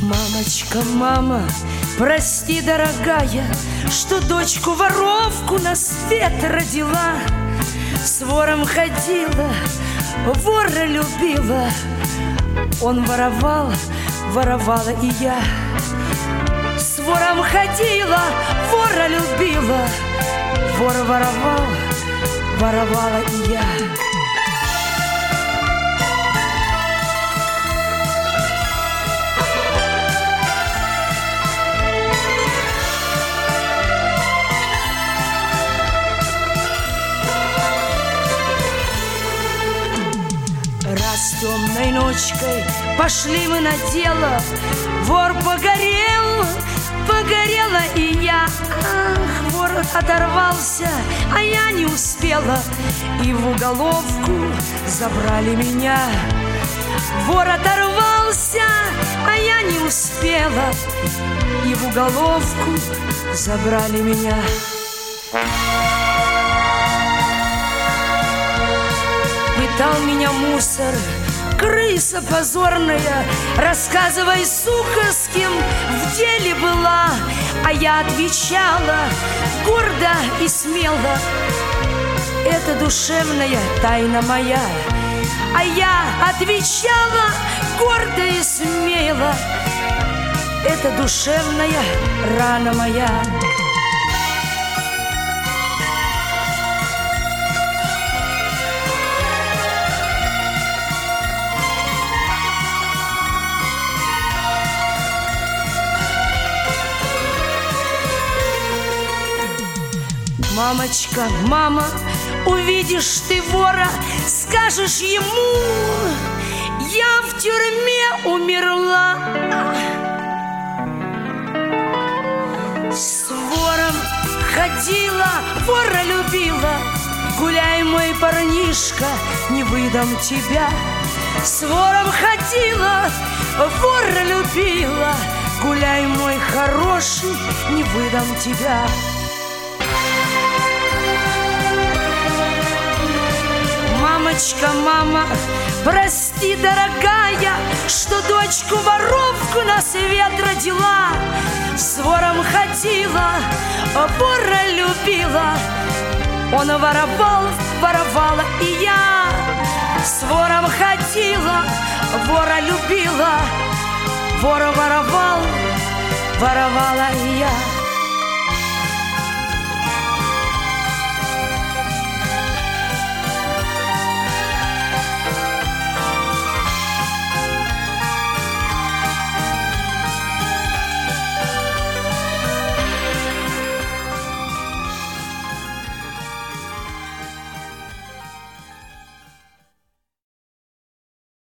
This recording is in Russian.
Мамочка, мама, прости, дорогая, что дочку-воровку на свет родила. С вором ходила, вора любила. Он воровал, воровала и я. С вором ходила, вора любила. Вор воровал, воровала и я. Раз темной ночкой пошли мы на дело, вор погорел, погорела и я. Ах, вор оторвался, а я не успела, и в уголовку забрали меня. Вор оторвался, а я не успела, и в уголовку забрали меня. Пытал меня мусор, крыса позорная, рассказывай, сука, с кем в деле была. А я отвечала гордо и смело: это душевная тайна моя. А я отвечала гордо и смело: это душевная рана моя. Мамочка, мама, увидишь ты вора, скажешь ему: я в тюрьме умерла. С вором ходила, вора любила. Гуляй, мой парнишка, не выдам тебя. С вором ходила, вора любила. Гуляй, мой хороший, не выдам тебя. Мамочка, мама, прости, дорогая, что дочку-воровку на свет родила. С вором ходила, вора любила. Он воровал, воровала и я. С вором ходила, вора любила. Вора воровал, воровала и я.